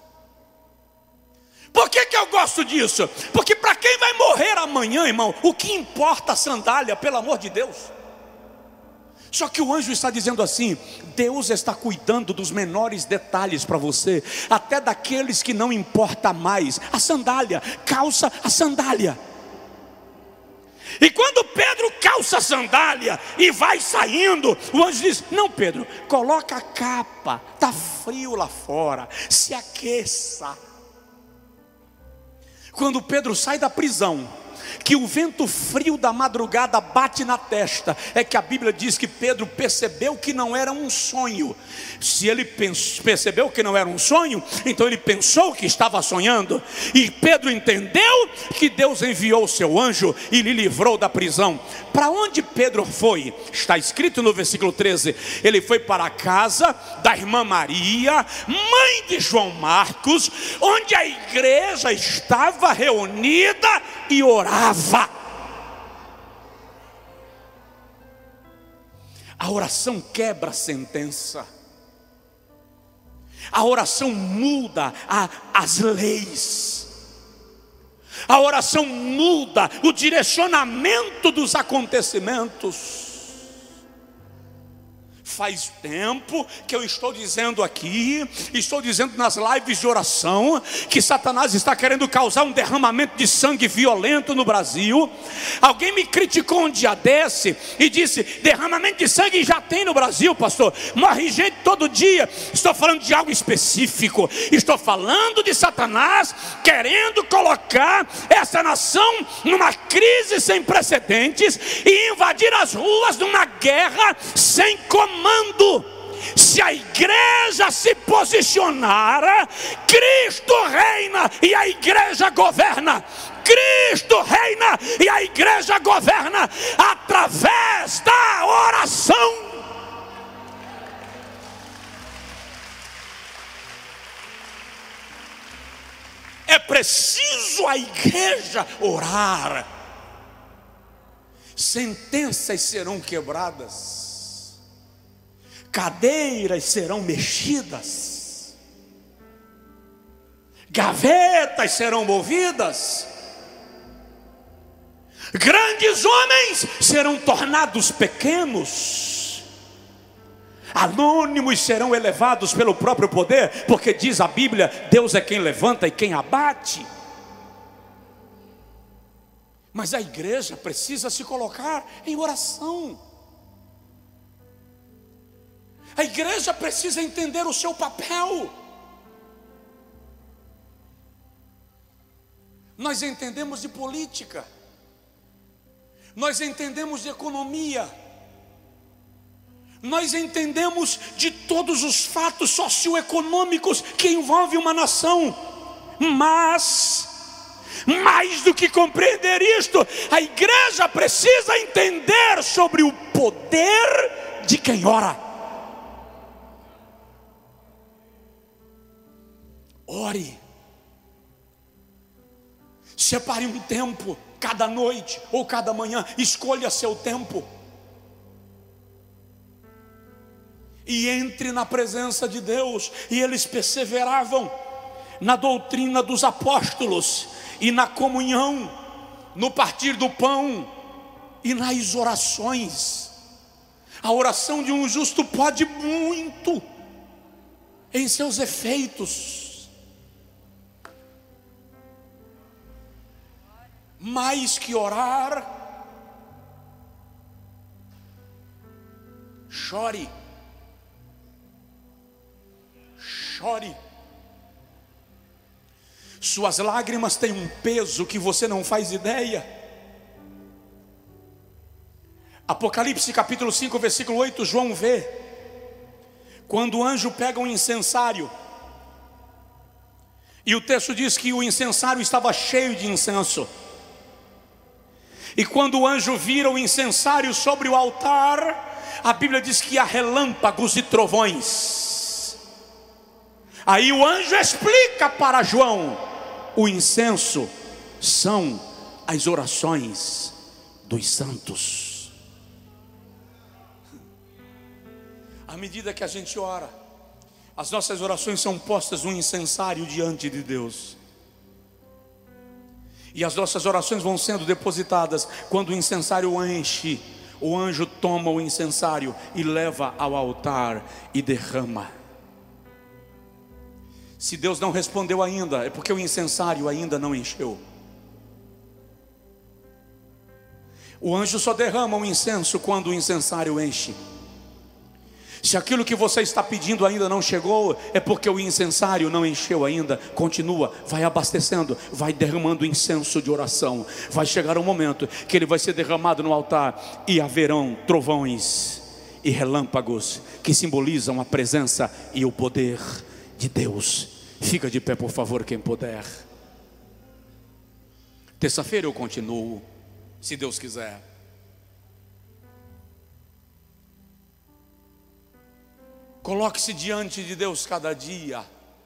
Por que eu gosto disso? Porque para quem vai morrer amanhã, irmão, o que importa a sandália, pelo amor de Deus? Só que o anjo está dizendo assim: Deus está cuidando dos menores detalhes para você, até daqueles que não importa mais. A sandália, calça a sandália. E quando Pedro calça a sandália e vai saindo, o anjo diz: não, Pedro, coloca a capa, está frio lá fora, se aqueça. Quando Pedro sai da prisão, que o vento frio da madrugada bate na testa, é que a Bíblia diz que Pedro percebeu que não era um sonho. Se ele percebeu que não era um sonho, então ele pensou que estava sonhando. E Pedro entendeu que Deus enviou o seu anjo e lhe livrou da prisão. Para onde Pedro foi? Está escrito no versículo 13: ele foi para a casa da irmã Maria, mãe de João Marcos, onde a igreja estava reunida e orava. A oração quebra a sentença. A oração muda as leis. A oração muda o direcionamento dos acontecimentos. Faz tempo que eu estou dizendo aqui, estou dizendo nas lives de oração, que Satanás está querendo causar um derramamento de sangue violento no Brasil. Alguém me criticou um dia desse e disse: derramamento de sangue já tem no Brasil, pastor, morre gente todo dia. Estou falando de algo específico, estou falando de Satanás querendo colocar essa nação numa crise sem precedentes e invadir as ruas numa guerra sem comando. Se a igreja se posicionar, Cristo reina e a igreja governa. Cristo reina e a igreja governa através da oração. É preciso a igreja orar. Sentenças serão quebradas, cadeiras serão mexidas, gavetas serão movidas, grandes homens serão tornados pequenos, anônimos serão elevados pelo próprio poder, porque diz a Bíblia: Deus é quem levanta e quem abate. Mas a igreja precisa se colocar em oração. A igreja precisa entender o seu papel. Nós entendemos de política, nós entendemos de economia, nós entendemos de todos os fatos socioeconômicos que envolvem uma nação. Mas, mais do que compreender isto, a igreja precisa entender sobre o poder de quem ora. Ore, separe um tempo, cada noite ou cada manhã, escolha seu tempo e entre na presença de Deus. E eles perseveravam na doutrina dos apóstolos e na comunhão, no partir do pão e nas orações. A oração de um justo pode muito em seus efeitos. Mais que orar, chore. Chore. Suas lágrimas têm um peso que você não faz ideia. Apocalipse capítulo 5, versículo 8, João vê quando o anjo pega um incensário, e o texto diz que o incensário estava cheio de incenso. E quando o anjo vira o incensário sobre o altar, a Bíblia diz que há relâmpagos e trovões. Aí o anjo explica para João: o incenso são as orações dos santos. À medida que a gente ora, as nossas orações são postas no incensário diante de Deus. E as nossas orações vão sendo depositadas. Quando o incensário enche, o anjo toma o incensário e leva ao altar e derrama. Se Deus não respondeu ainda, é porque o incensário ainda não encheu. O anjo só derrama o incenso quando o incensário enche. Se aquilo que você está pedindo ainda não chegou, é porque o incensário não encheu ainda. Continua, vai abastecendo, vai derramando incenso de oração. Vai chegar um momento que ele vai ser derramado no altar, e haverão trovões e relâmpagos que simbolizam a presença e o poder de Deus. Fica de pé, por favor, quem puder. Terça-feira eu continuo, se Deus quiser. Coloque-se diante de Deus cada dia.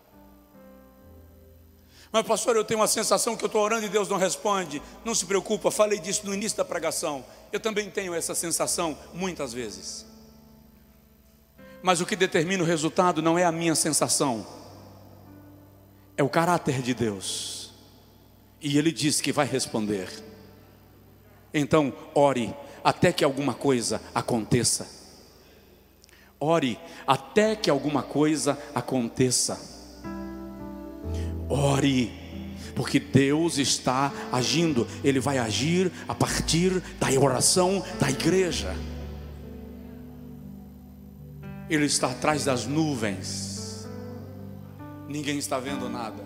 Mas pastor, eu tenho uma sensação que eu estou orando e Deus não responde. Não se preocupa, falei disso no início da pregação. Eu também tenho essa sensação muitas vezes. Mas o que determina o resultado não é a minha sensação, é o caráter de Deus. E Ele diz que vai responder. Então ore até que alguma coisa aconteça. Ore até que alguma coisa aconteça. Ore, porque Deus está agindo. Ele vai agir a partir da oração da igreja. Ele está atrás das nuvens. Ninguém está vendo nada.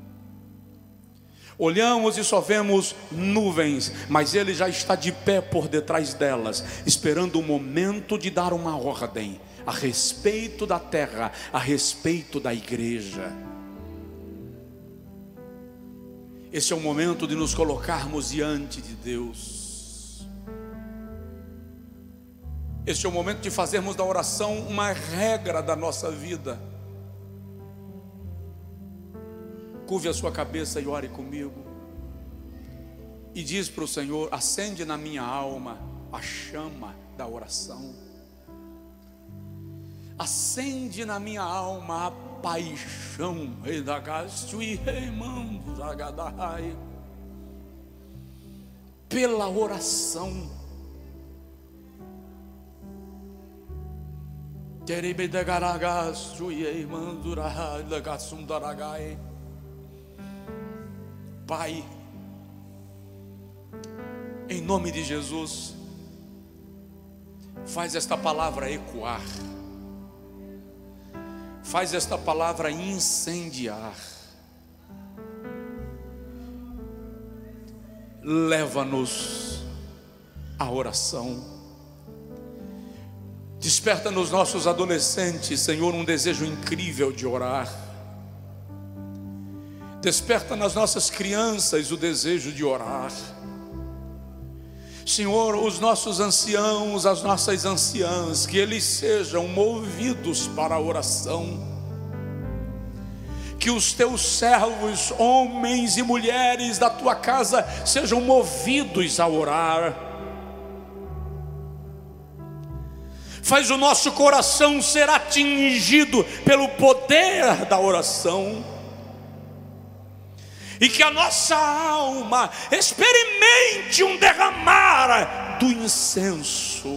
Olhamos e só vemos nuvens, mas Ele já está de pé por detrás delas, esperando o momento de dar uma ordem a respeito da terra, a respeito da igreja. Esse é o momento de nos colocarmos diante de Deus. Esse é o momento de fazermos da oração uma regra da nossa vida. Curve a sua cabeça e ore comigo. E diz para o Senhor: acende na minha alma a chama da oração. Acende na minha alma a paixão pela oração. Pai, em nome de Jesus, faz esta palavra ecoar, faz esta palavra incendiar. Leva-nos à oração. Desperta nos nossos adolescentes, Senhor, um desejo incrível de orar. Desperta nas nossas crianças o desejo de orar. Senhor, os nossos anciãos, as nossas anciãs, que eles sejam movidos para a oração. Que os teus servos, homens e mulheres da tua casa, sejam movidos a orar. Faz o nosso coração ser atingido pelo poder da oração. E que a nossa alma experimente um derramar do incenso.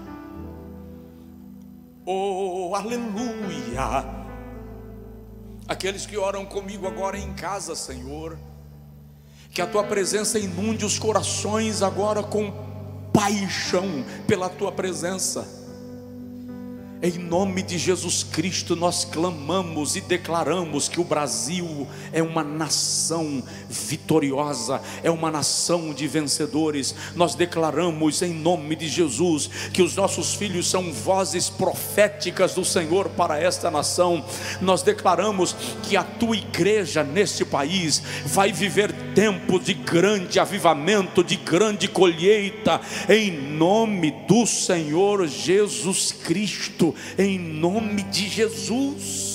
Oh, aleluia. Aqueles que oram comigo agora em casa, Senhor, que a tua presença inunde os corações agora com paixão pela tua presença. Em nome de Jesus Cristo nós clamamos e declaramos que o Brasil é uma nação vitoriosa, é uma nação de vencedores. Nós declaramos em nome de Jesus que os nossos filhos são vozes proféticas do Senhor para esta nação. Nós declaramos que a tua igreja neste país vai viver tempo de grande avivamento, de grande colheita, em nome do Senhor Jesus Cristo. Em nome de Jesus.